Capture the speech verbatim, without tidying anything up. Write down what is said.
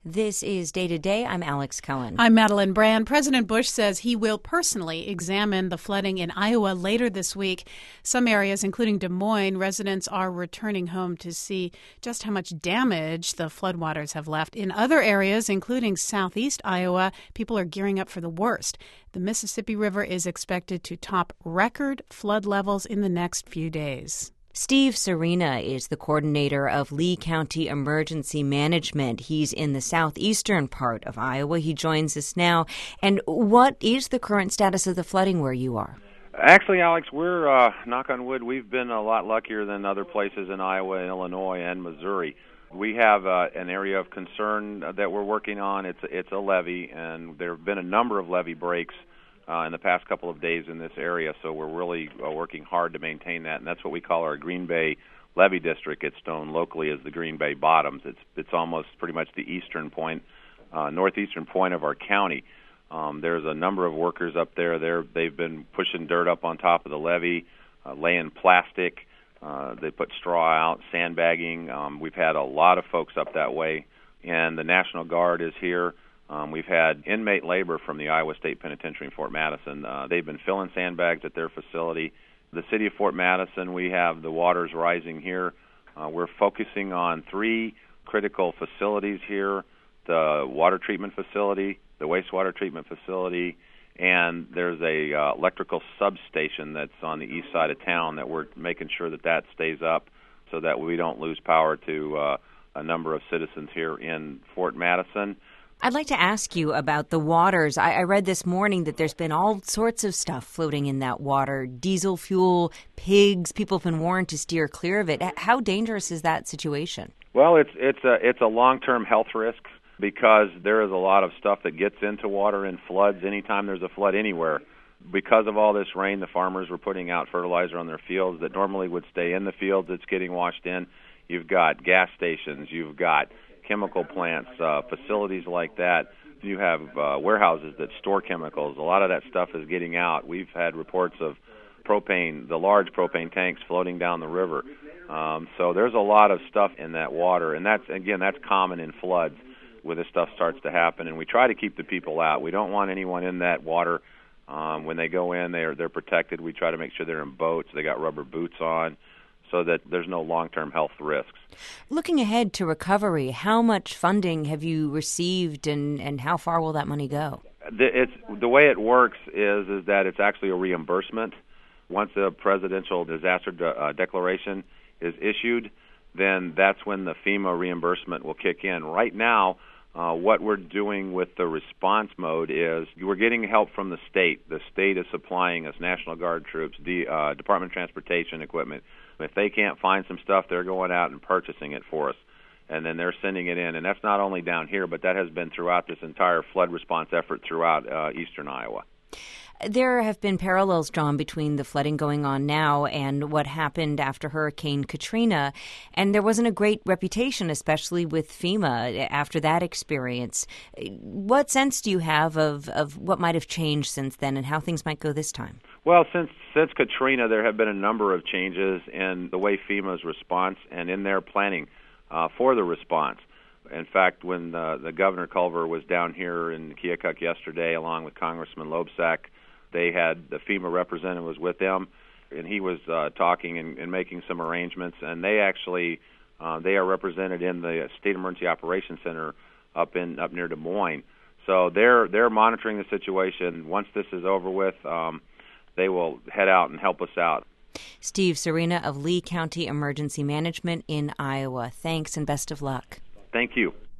This is Day to Day. I'm Alex Cohen. I'm Madeline Brand. President Bush says he will personally examine the flooding in Iowa later this week. Some areas, including Des Moines, residents are returning home to see just how much damage the floodwaters have left. In other areas, including southeast Iowa, people are gearing up for the worst. The Mississippi River is expected to top record flood levels in the next few days. Steve Serena is the coordinator of Lee County Emergency Management. He's in the southeastern part of Iowa. He joins us now. And what is the current status of the flooding where you are? Actually, Alex, we're, uh, knock on wood, we've been a lot luckier than other places in Iowa, Illinois, and Missouri. We have uh, an area of concern that we're working on. It's, it's a levee, and there have been a number of levee breaks Uh, in the past couple of days in this area, so we're really uh, working hard to maintain that, and that's what we call our Green Bay Levee District. It's known locally as the Green Bay Bottoms. It's it's almost pretty much the eastern point, uh, northeastern point of our county. Um, there's a number of workers up there. They're, they've been pushing dirt up on top of the levee, uh, laying plastic. Uh, they put straw out, sandbagging. Um, we've had a lot of folks up that way, and the National Guard is here. Um, we've had inmate labor from the Iowa State Penitentiary in Fort Madison. Uh, they've been filling sandbags at their facility. The city of Fort Madison, we have the waters rising here. Uh, we're focusing on three critical facilities here: the water treatment facility, the wastewater treatment facility, and there's a uh, electrical substation that's on the east side of town that we're making sure that that stays up so that we don't lose power to uh, a number of citizens here in Fort Madison. I'd like to ask you about the waters. I, I read this morning that there's been all sorts of stuff floating in that water, diesel fuel, pigs. People have been warned to steer clear of it. How dangerous is that situation? Well, it's it's a it's a long-term health risk because there is a lot of stuff that gets into water in floods anytime there's a flood anywhere. Because of all this rain, the farmers were putting out fertilizer on their fields that normally would stay in the fields. It's getting washed in. You've got gas stations. You've got chemical plants, uh, facilities like that. You have uh, warehouses that store chemicals. A lot of that stuff is getting out. We've had reports of propane, the large propane tanks floating down the river. Um, so there's a lot of stuff in that water, and that's, again, that's common in floods where this stuff starts to happen, and we try to keep the people out. We don't want anyone in that water. Um, when they go in, they're, they're protected. We try to make sure they're in boats. They got rubber boots on, so that there's no long-term health risks. Looking ahead to recovery, how much funding have you received, and, and how far will that money go? The, it's, the way it works is, is that it's actually a reimbursement. Once a presidential disaster de- uh, declaration is issued, then that's when the FEMA reimbursement will kick in. Right now, uh, what we're doing with the response mode is we're getting help from the state. The state is supplying us National Guard troops, the uh, Department of Transportation equipment. If they can't find some stuff, they're going out and purchasing it for us, and then they're sending it in. And that's not only down here, but that has been throughout this entire flood response effort throughout uh, eastern Iowa. There have been parallels drawn between the flooding going on now and what happened after Hurricane Katrina, and there wasn't a great reputation, especially with FEMA, after that experience. What sense do you have of, of what might have changed since then and how things might go this time? Well, since since Katrina, there have been a number of changes in the way FEMA's response and in their planning uh, for the response. In fact, when uh, the Governor Culver was down here in Keokuk yesterday, along with Congressman Loebsack, they had the FEMA representative was with them, and he was uh, talking and, and making some arrangements. And they actually uh, they are represented in the State Emergency Operations Center up in up near Des Moines. So they're they're monitoring the situation. Once this is over with, um, they will head out and help us out. Steve Serena of Lee County Emergency Management in Iowa. Thanks and best of luck. Thank you.